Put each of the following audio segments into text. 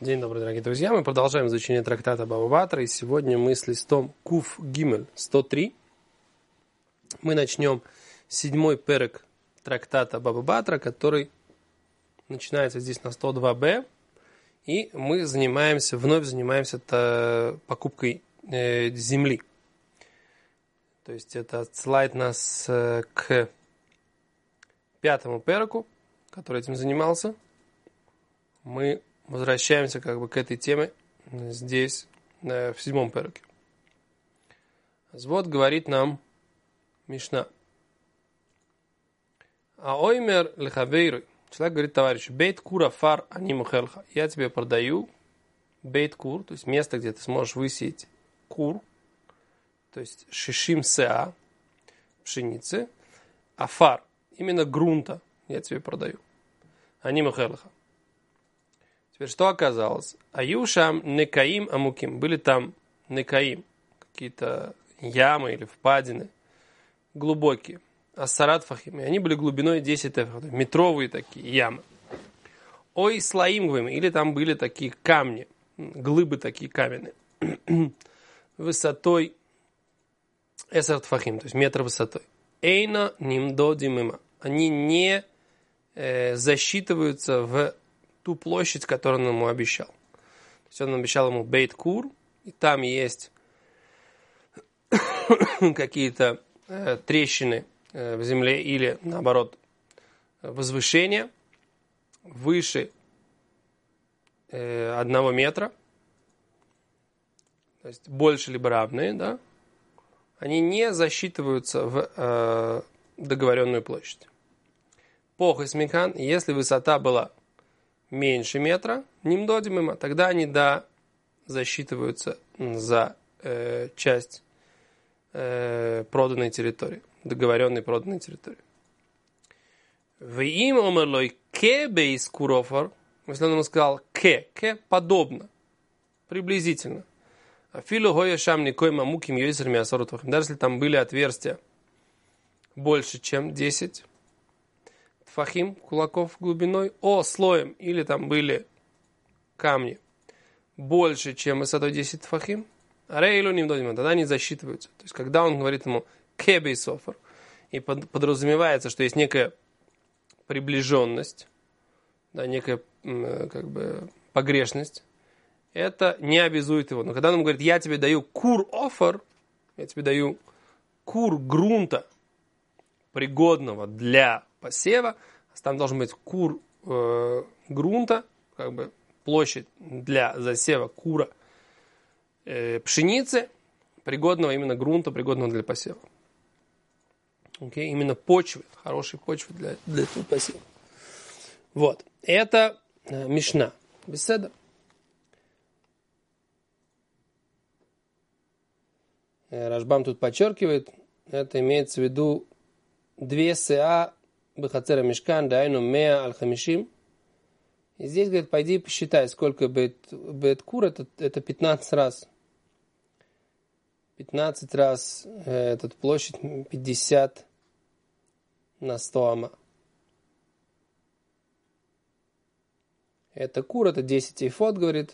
День добрый, дорогие друзья. Мы продолжаем изучение трактата Баба Батра. И сегодня мы с листом Куф Гимель 103. Мы начнем 7-й перек трактата Баба Батра, который начинается здесь на 102б. И мы вновь занимаемся покупкой земли. То есть это отсылает нас к 5-му переку, который этим занимался. Мы возвращаемся к этой теме здесь, в 7-м переке. Вот говорит нам Мишна. А оймер лехавейру. Человек говорит товарищу: бейт кура фар ани мухелха. Я тебе продаю бейт кур, то есть место, где ты сможешь высеять кур, то есть шишим сеа, пшеницы, а фар, именно грунта, я тебе продаю. Ани мухелха. Теперь что оказалось? Аюшам некаим амуким. Были там некаим, какие-то ямы или впадины, глубокие. Ассарат фахим. И они были глубиной 10 эфах, метровые такие ямы. Ой слаимговым. Или там были такие камни, глыбы такие каменные. Высотой эсарт фахим, то есть метр высотой. Эйна нимдодимыма. Они не засчитываются в ту площадь, которую он ему обещал. То есть он обещал ему бейт кур, и там есть какие-то трещины в земле или, наоборот, возвышения выше 1 метра, то есть больше либо равные, да, они не засчитываются в договоренную площадь. Похуй смекан, если высота была меньше метра, нимдодимыма, тогда они, засчитываются за часть проданной территории, договоренной проданной территории. В им омерлой ке бейс курофар, если он ему сказал ке подобно, приблизительно. Афилу гоя шам никой мамуким йойсерми асорутвахим. Даже если там были отверстия больше, чем 10 фахим, кулаков глубиной, слоем, или там были камни больше, чем высотой 10 фахим, рейлу нимдодимыма, тогда они засчитываются. То есть, когда он говорит ему ке бейс офар, и подразумевается, что есть некая приближенность, некая погрешность, это не обязует его. Но когда он говорит: я тебе даю кур офар, я тебе даю кур грунта, пригодного для посева, там должен быть кур грунта, площадь для засева кура пшеницы, пригодного именно грунта, пригодного для посева. Именно почвы, хорошей почвы для этого посева. Вот. Это Мишна. Беседа. Рашбам тут подчеркивает, это имеется в виду 2 сеа бехацера мишкан, дайну меа аль-хамишим. И здесь, говорит, пойди посчитай, сколько бет кур, это 15 раз. 15 раз, этот площадь 50 на 100 ама. Это кур, это 10 эйфот, говорит.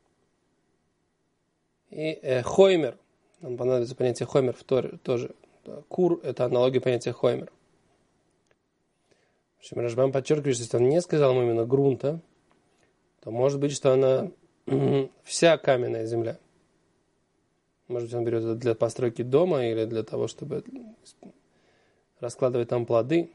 И хоймер. Нам понадобится понятие хоймер в Торе тоже. Кур – это аналогия понятия хоймер. В общем, Рашбам подчеркивает, что если он не сказал ему именно грунта, то может быть, что она вся каменная земля. Может быть, он берет это для постройки дома или для того, чтобы раскладывать там плоды.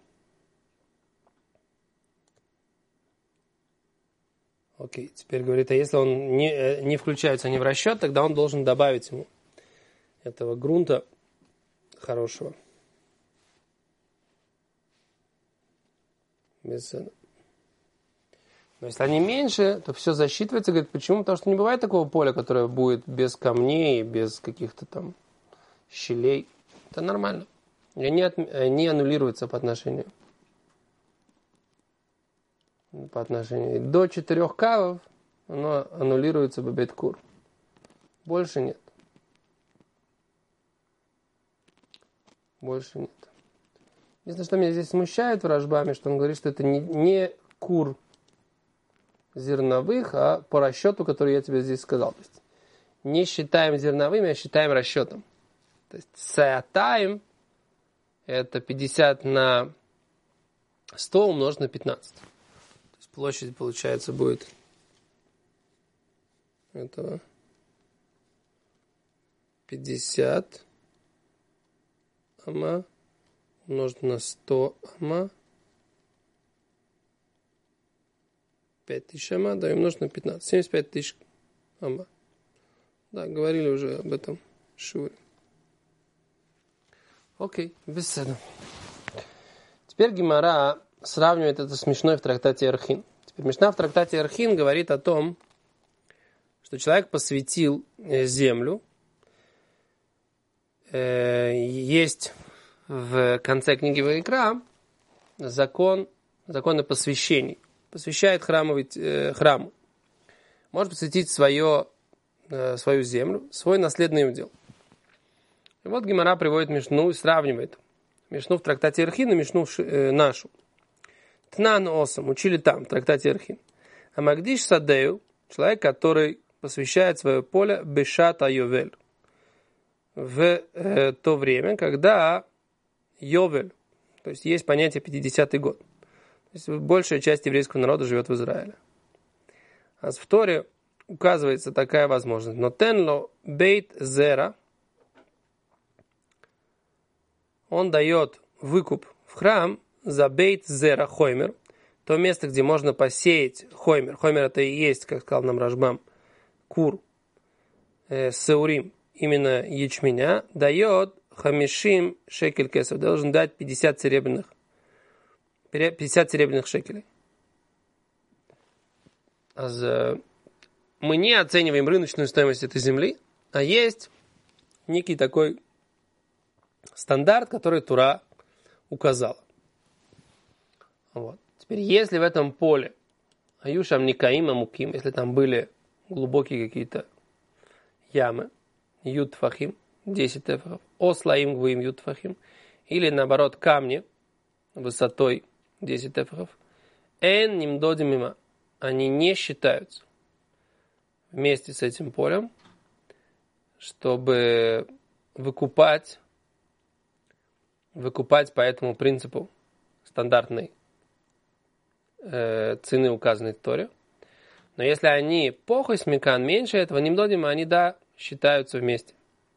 Окей, теперь говорит, а если он не включается ни в расчет, тогда он должен добавить ему этого грунта хорошего. Беседа. Но если они меньше, то все засчитывается. Говорит, почему? Потому что не бывает такого поля, которое будет без камней, без каких-то там щелей. Это нормально. И они аннулируются по отношению. До 4 кавов оно аннулируется бебет кур. Больше нет. Больше нет. Единственное, что меня здесь смущает в Рашбаме, что он говорит, что это не кур зерновых, а по расчету, который я тебе здесь сказал. То есть не считаем зерновыми, а считаем расчетом. То есть сеатаем это 50 на 100 умножить на 15. То есть площадь, получается, будет этого 50 ама умножить на 100 ама. 5000 ама, да, и умножить на 15. 75 тысяч ама. Да, говорили уже об этом в шуре. Окей, беседа. Теперь Гемара сравнивает это с Мишной в трактате Эрхин. Теперь Мишна в трактате Эрхин говорит о том, что человек посвятил землю. Есть в конце книги Ваикра законы посвящений. Посвящает храму. Может посвятить свою землю, свой наследный удел. И вот Гемара приводит Мишну и сравнивает Мишну в трактате Эрхин и Мишну нашу. Тнан осам, учили там, в трактате Эрхин. А Магдиш Садею, человек, который посвящает свое поле Бешат Айовель. В то время, когда Йовель, то есть есть понятие 50-й год. То есть большая часть еврейского народа живет в Израиле. А в Торе указывается такая возможность. Но тенло бейт зера, он дает выкуп в храм за бейт зера хоймер, то место, где можно посеять хоймер. Хоймер это и есть, как сказал нам Рашбам, кур, сеурим, именно ячменя, дает хамишим шекель кесов, должен дать 50 серебряных шекелей. Мы не оцениваем рыночную стоимость этой земли, а есть некий такой стандарт, который Тура указала. Вот. Теперь, если в этом поле аюшам никаим амуким, если там были глубокие какие-то ямы, ютфахим, 10 тефахов, ослаим гвуим ютфахим, или наоборот камни высотой 10 тефахов, эн нимдодим мима, они не считаются вместе с этим полем, чтобы выкупать по этому принципу стандартной цены, указанной в Торе. Но если они похойс микан меньше этого, нимдодим, они считаются вместе.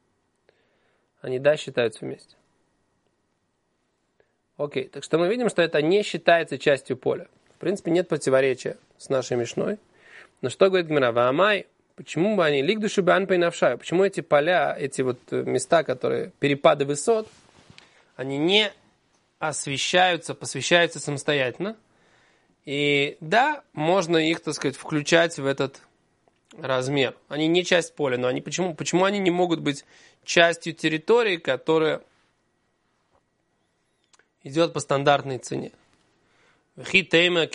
Окей, так что мы видим, что это не считается частью поля. В принципе, нет противоречия с нашей Мишной. Но что говорит Гемара? Ваамай, почему бы они лигдуши бан пейнавшаю? Почему эти поля, эти вот места, которые перепады высот, они не посвящаются самостоятельно? И да, можно их, так сказать, включать в этот размер. Они не часть поля, но почему они не могут быть частью территории, которая идет по стандартной цене? Что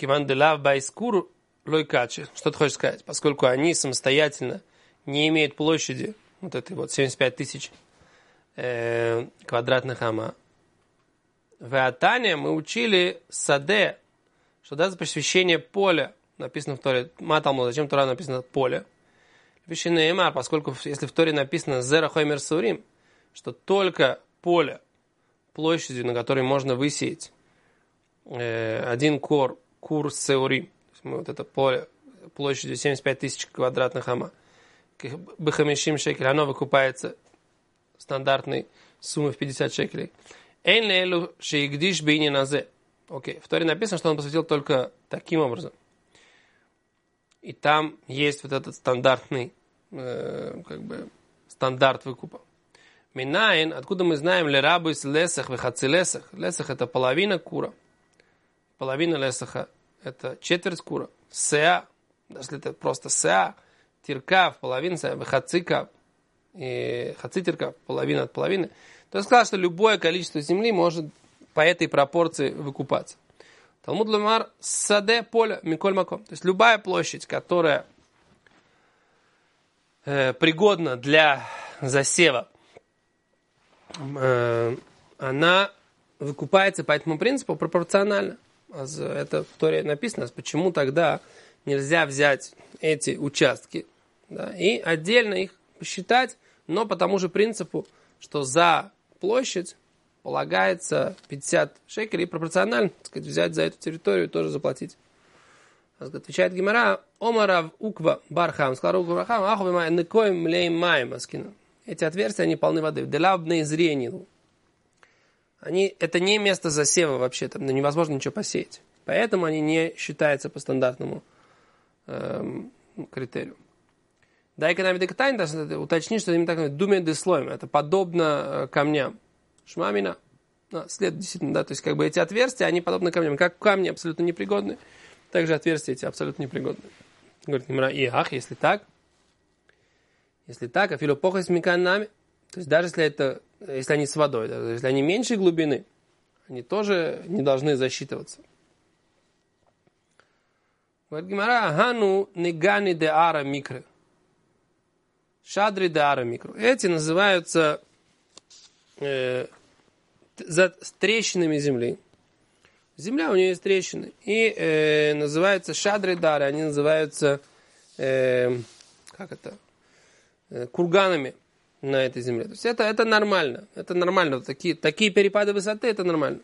ты хочешь сказать? Поскольку они самостоятельно не имеют площади, вот этой вот 75 тысяч квадратных ама. В Атане мы учили саде, что за посвящение поля, написано в Торе, маталму, зачем Тора написано поле? Вишинеймар, поскольку если в Торе написано зера хоймер саурим, что только поле площадью, на которой можно высеять один кур сеурим, мы вот это поле площадью 75 тысяч квадратных ама, бхамишим шекель, оно выкупается стандартной суммой в 50 шекелей. Эйн лейлу шеигдиш бейни назе. Окей, в Торе написано, что он посвятил только таким образом. И там есть вот этот стандартный, стандарт выкупа. Минаин, откуда мы знаем, лерабус лесах вехаци лесах. Лесах это половина кура. Половина лесаха это четверть кура. Сеа, даже если это просто сеа, тиркав, половина сеа, вехацикав, и хацитиркав, половина от половины. То есть сказал, что любое количество земли может по этой пропорции выкупаться. Талмуд лемар саде поле миколь маком. То есть любая площадь, которая пригодна для засева, она выкупается по этому принципу пропорционально. Это в Торе написано. Почему тогда нельзя взять эти участки, да, и отдельно их посчитать, но по тому же принципу, что за площадь полагается 50 шекелей, и пропорционально, так сказать, взять за эту территорию, тоже заплатить. Отвечает Гемара, Омарав Уква Бархам, сказал Уква Бархам, Ахувима Некоем Млейм Маем Аскина. Эти отверстия, они полны воды. Делабные зрения. Это не место засева вообще, там невозможно ничего посеять. Поэтому они не считаются по стандартному критерию. Да, экономика тайн, даже уточнить, что именно так думе деслоем. Это подобно камням. Шмамина. След действительно, да, то есть как бы эти отверстия, они подобны камням. Как камни абсолютно непригодны, также отверстия эти абсолютно непригодны. Говорит Гемара, если так, а филопоха с миканами, то есть даже если они с водой, даже если они меньшей глубины, они тоже не должны засчитываться. Говорит Гемара, хану негани де ара микро. Шадри де ара микро. Эти называются трещинами земли. Земля, у нее есть трещины. И называются шадры дары. Они называются курганами на этой земле. То есть это нормально. Это нормально. Такие перепады высоты, это нормально.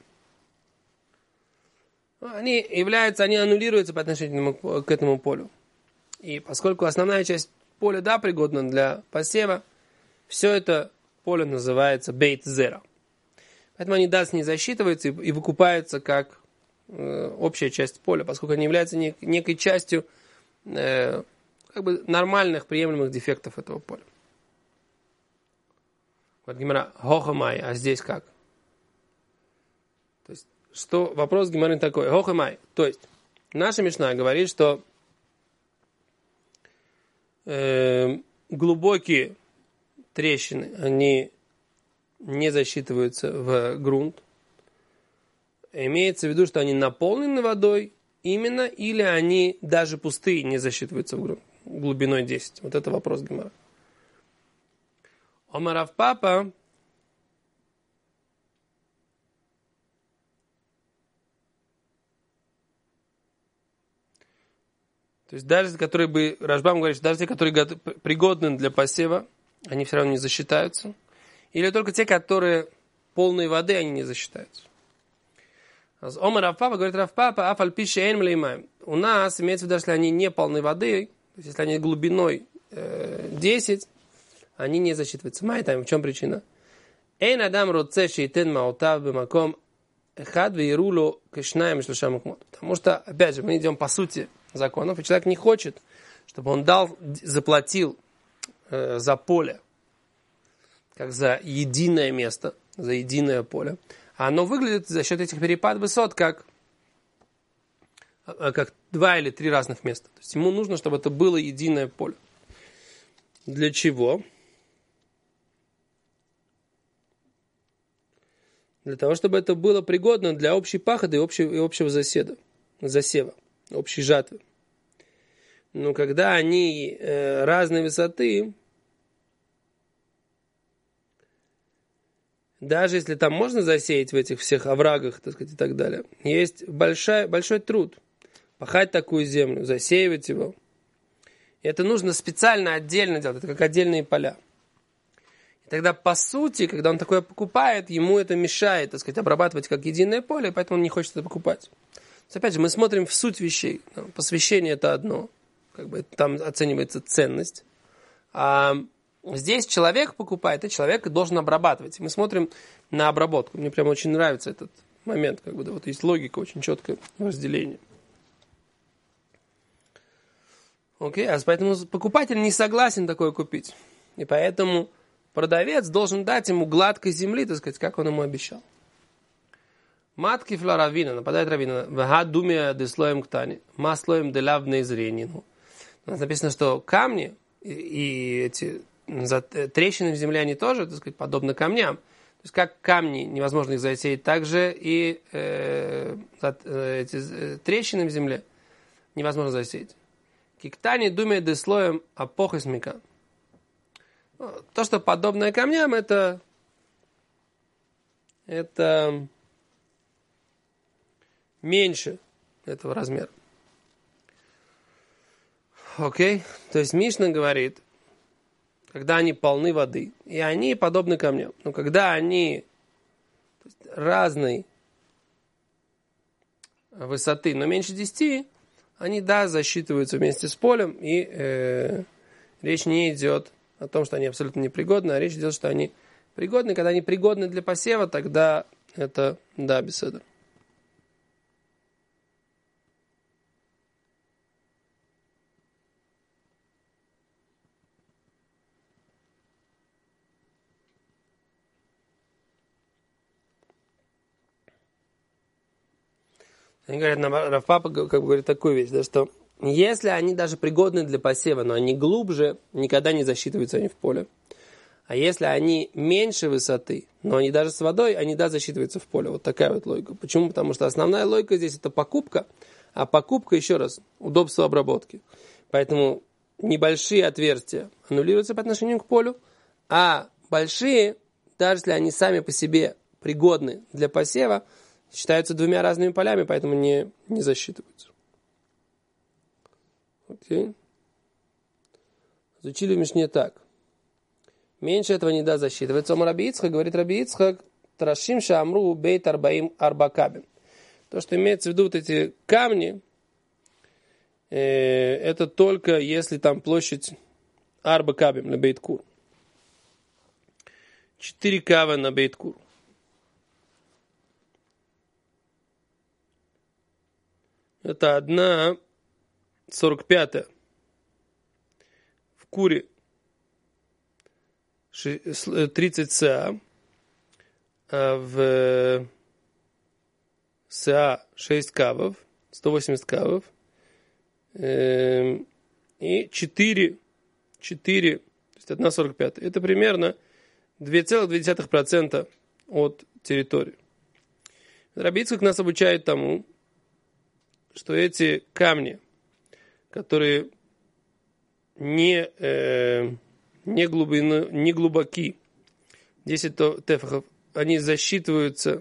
Они аннулируются по отношению к этому полю. И поскольку основная часть поля, да, пригодна для посева, все это поле называется бейт-зера. Поэтому они, не засчитываются и выкупаются как общая часть поля, поскольку они являются некой частью нормальных, приемлемых дефектов этого поля. Вот Гемара, хохамай, а здесь как? То есть, вопрос Гемары такой, хохамай, то есть, наша Мишна говорит, что глубокие трещины, они не засчитываются в грунт. Имеется в виду, что они наполнены водой именно, или они даже пустые не засчитываются в грунт глубиной 10. Вот это вопрос Гемара. Омарав папа то есть даже которые Рашбам говорит, даже те, которые пригодны для посева, они все равно не засчитаются. Или только те, которые полные воды, они не засчитаются. Омар Рафпапа говорит, Рафпапа, афаль пиши эйн млеймаем. У нас, имеется в виду, если они не полны воды, то есть если они глубиной 10, они не засчитываются. Майтайм, в чем причина? Эйн адам роце шейтен маутав бемаком эхад вейруло кешнаем шлуша мукмот. Потому что, опять же, мы идем по сути законов, и человек не хочет, чтобы он заплатил за поле, как за единое место, за единое поле. А оно выглядит за счет этих перепадов высот как 2 или 3 разных места. То есть ему нужно, чтобы это было единое поле. Для чего? Для того, чтобы это было пригодно для общей пахоты и общего засева, общей жатвы. Но когда они разной высоты, даже если там можно засеять в этих всех оврагах, так сказать, и так далее, есть большой труд пахать такую землю, засеивать его. И это нужно специально отдельно делать, это как отдельные поля. И тогда, по сути, когда он такое покупает, ему это мешает, так сказать, обрабатывать как единое поле, поэтому он не хочет это покупать. То есть, опять же, мы смотрим в суть вещей. Посвящение это одно, там оценивается ценность. А здесь человек покупает, и человек должен обрабатывать. И мы смотрим на обработку. Мне прям очень нравится этот момент. Вот есть логика, очень четкое разделение. Окей, поэтому покупатель не согласен такое купить. И поэтому продавец должен дать ему гладкой земли, так сказать, как он ему обещал. Матки флоравина, нападает равина. Вага думия деслоем ктани. Маслоем делавные зрения. У нас написано, что камни и эти трещины в земле, они тоже, так сказать, подобны камням. То есть, как камни, невозможно их засеять, так же и эти трещины в земле невозможно засеять. Киктани думает деслоем апохис микан. То, что подобное камням, это меньше этого размера. Окей? То есть Мишна говорит, когда они полны воды, и они подобны камням. Но когда они разной высоты, но меньше 10, они, да, засчитываются вместе с полем, и речь не идет о том, что они абсолютно непригодны, а речь идет, что они пригодны. Когда они пригодны для посева, тогда это, да, беседа. Они говорят, Рав Папа как бы говорит такую вещь, да, что если они даже пригодны для посева, но они глубже, никогда не засчитываются они в поле. А если они меньше высоты, но они даже с водой, они, да, засчитываются в поле. Вот такая вот логика. Почему? Потому что основная логика здесь это покупка, а покупка, еще раз, удобство обработки. Поэтому небольшие отверстия аннулируются по отношению к полю, а большие, даже если они сами по себе пригодны для посева, считаются двумя разными полями, поэтому не засчитываются. Окей. Изучили в Мишне так. Меньше этого не да засчитывается. Омар Раби Ицхак, говорит Раби Ицхак, Трашим Шамру Бейт Арбаим Арбакабин. То, что имеется в виду вот эти камни, это только если там площадь Арбакабим на Бейткур. 4 кава на Бейткур. Это 1/45 в куре 30 СА, а в СА 6 кавов, 180 кавов, и 4, то есть 1/45. Это примерно 2,2% от территории. Раби Ицхак нас обучает тому, что эти камни, которые не глубоки, 10 тефахов, они засчитываются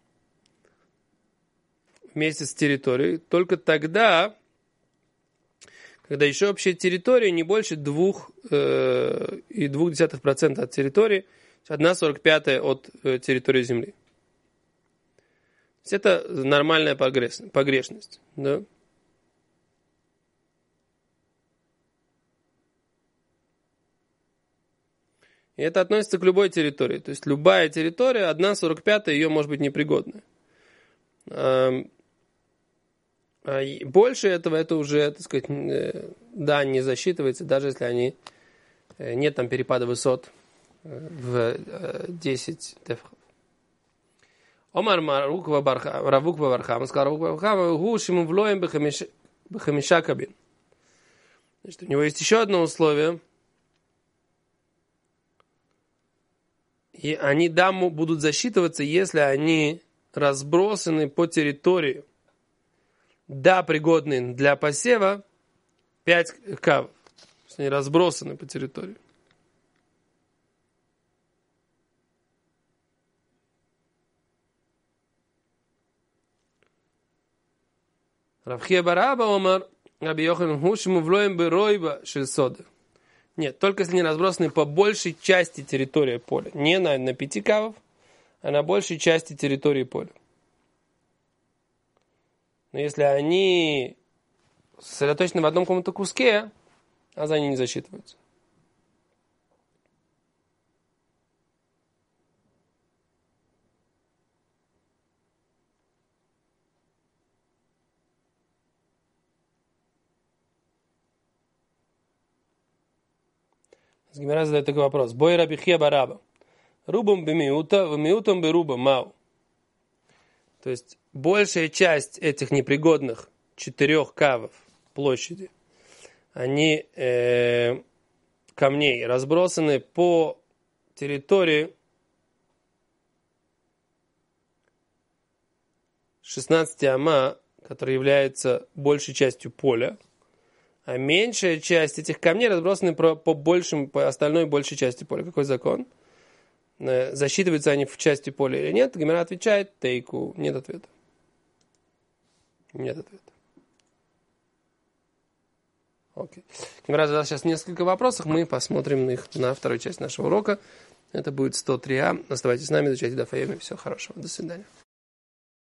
вместе с территорией только тогда, когда еще общая территория не больше 2,2% от территории, 1/45 от территории Земли. То есть это нормальная погрешность. Да? И это относится к любой территории. То есть любая территория, 1/45 ее может быть непригодной. А больше этого, это уже, так сказать, да, не засчитывается, даже если они нет там перепада высот в 10 тефахов. Омар Равук Вавархам, сказал Равук Вавархам, гу шиму влоем бхамиша кабин. Значит, у него есть еще одно условие. И они, да, будут засчитываться, если они разбросаны по территории, да, пригодные для посева, 5 кавов. То есть они разбросаны по территории. Равхия Бараба Омар, Раби Йохан Хушиму влоем бы ройба шельсода. Нет, только если они разбросаны по большей части территории поля. Не на 5 кавов, а на большей части территории поля. Но если они сосредоточены в одном каком-то куске, а за они не засчитываются. Гемара задает такой вопрос. Бой Рабихия Бараба. Рубом бемиута, вмиутом беруба мау. То есть большая часть этих непригодных 4 кавов площади, они камней разбросаны по территории 16 ама, которая является большей частью поля, а меньшая часть этих камней разбросаны по остальной большей части поля. Какой закон? Засчитываются они в части поля или нет? Гемара отвечает тейку. Нет ответа. Нет ответа. Окей. Гемара задала сейчас несколько вопросов, мы посмотрим их на второй части нашего урока. Это будет 103а. Оставайтесь с нами, изучайте Даф Йоми. Всего хорошего. До свидания.